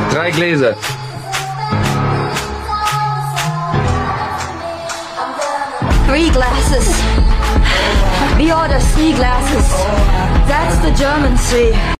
Drei Gläser. Three glasses. We order 3 glasses. That's the German way.